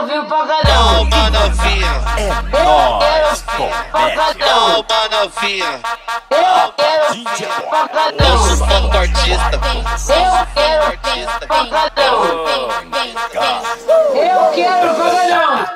ouvir pancadão. Calma, novinha. Eu quero ouvir pancadão. Calma, novinha. Eu quero ouvir pancadão. Eu sufoco artista. Eu quero ouvir pancadão. Eu quero pancadão.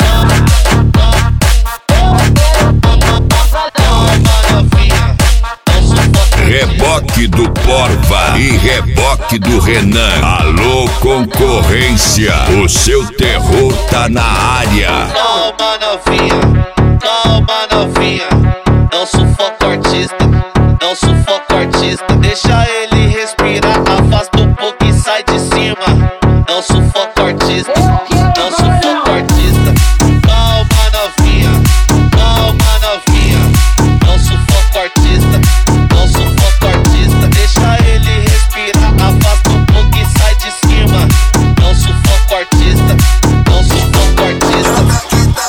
Reboque do Porva e reboque do Renan. Alô, concorrência, o seu terror tá na área. Calma, novinha. Calma, novinha. Não sufoco artista. Não sufoco artista. Deixa ele respirar. Afasta um pouco e sai de cima. Não sufoco artista. Não sufoco artista. Calma, novinha. Calma, novinha. Não sufoco artista. Não sufoco artista. Deixa ele respirar. Afasta um pouco e sai de cima. Não sufoco artista. Não sufoco artista.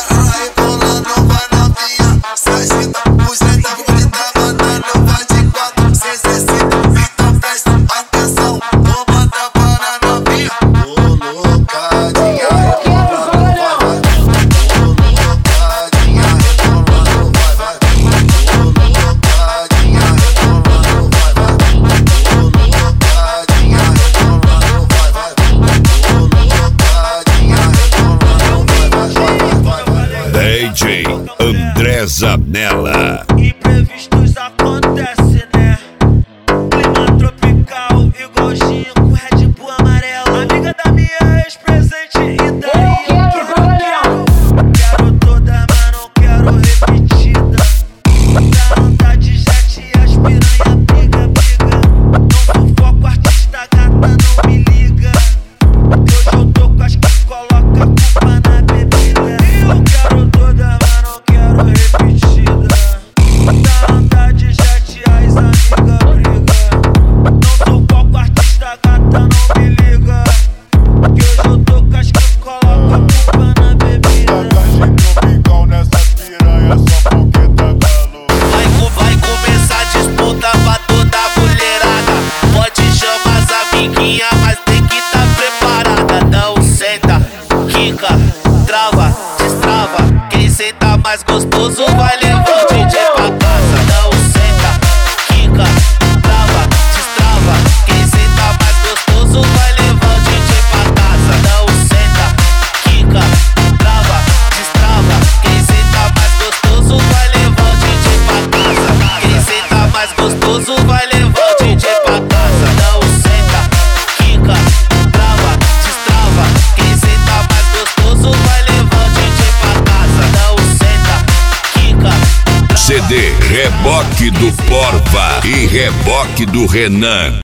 DJ André Zanella. Imprevistos acontecem, né? Clima tropical, igual gin com Red Bull amarelo. Amiga da minha ex-presente, e daí eu quero. Quero toda, mas não quero repetida. Da vontade jet e as piranha briga. Não sufoco artista, gata, não me liga. Hoje eu tô com as que coloca a culpa na bebida. Eu quero toda, mas não quero repetida. Da vontade jet, as amiga briga. Não sufoco artista, gata, não me liga. Que hoje eu tô com as que coloca a culpa na bebida. Tropical nessa piranha só porque tá calor. Vai começar a disputa pra toda a mulherada. Pode chamar as amiguinhas, mas tem que tá preparada. Não senta, quica, trava, destrava. Quem senta mais gostoso vai levar o DJ pra casa. Não senta, quica, trava, destrava. Quem senta mais gostoso vai levar o DJ pra casa. Não senta, quica, trava, destrava. Quem senta mais gostoso vai levar o DJ pra casa. Quem senta mais gostoso vai levar o DJ pra casa. Não senta, quica, trava, destrava. Quem senta mais gostoso vai levar o DJ pra casa. Não senta, quica, trava. CD Reboque do Porva e reboque do Renan.